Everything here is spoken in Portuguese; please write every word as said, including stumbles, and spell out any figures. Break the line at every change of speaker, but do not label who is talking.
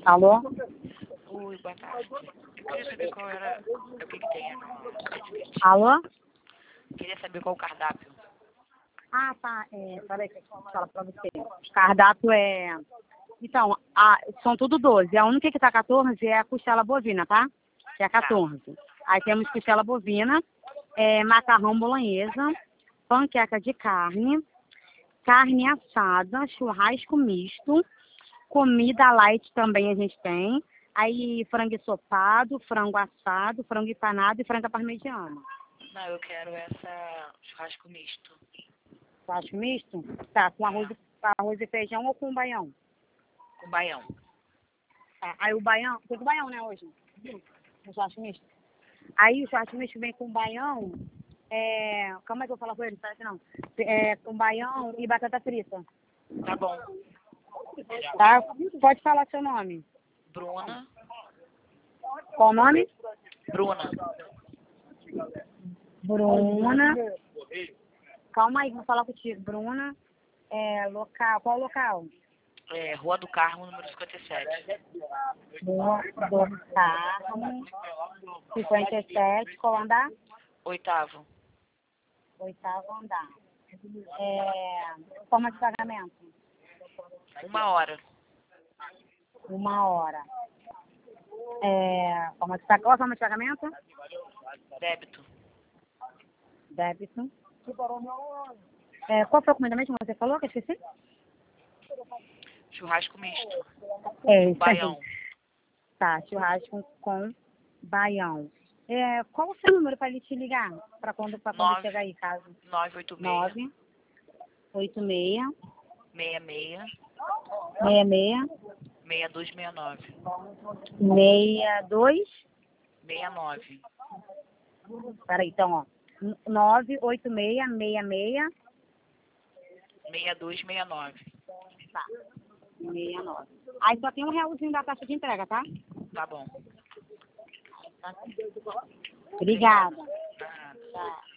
Alô?
Oi, boa tarde. Eu queria saber qual era o que, que tem no Pet
Alô?
Queria saber qual o cardápio.
Ah, tá. É, peraí que eu falo pra você. O cardápio é... Então, a, são tudo doze. A única que tá quatorze é a costela bovina, tá? Que é quatorze. Aí temos costela bovina, é, macarrão bolonhesa, panqueca de carne, carne assada, churrasco misto, comida light também a gente tem. Aí frango ensopado, frango assado, frango empanado e frango parmegiana.
Não, eu quero essa churrasco misto.
Churrasco misto? Tá, com arroz, arroz e feijão ou com baião?
Com baião.
Tá, aí o baião, tem com baião, né, hoje? O churrasco misto. Aí o churrasco misto vem com baião, é... Como é que eu vou falar com ele? Parece não. É, com baião e batata frita.
Tá bom.
Tá? Pode falar seu nome.
Bruna.
Qual o nome?
Bruna.
Bruna. Calma aí, vou falar contigo. Bruna. É, local. Qual o local?
É, Rua do Carmo, número cinquenta e sete.
Rua do Carmo. cinquenta e sete. Qual andar?
Oitavo.
Oitavo andar. É, forma de pagamento?
Uma hora.
Uma hora. É, forma de, qual a forma de pagamento?
Débito.
Débito. É, qual foi a comida mesmo que você falou, que eu esqueci?
Churrasco misto.
É, isso
Baião.
aí. Tá, churrasco com baião. É, qual o seu número para ele te ligar? Para quando, pra quando
Nove.
chegar aí, caso?
nove oito seis.
nove oito seis
seis seis.
seis seis
seis dois seis nove.
seis dois.
seis nove.
Peraí, então, ó. nove oito seis seis seis.
seis dois seis nove.
Tá. sessenta e nove. Aí só tem um realzinho da taxa de entrega, tá?
Tá bom.
Obrigada.
Tá.
Tá.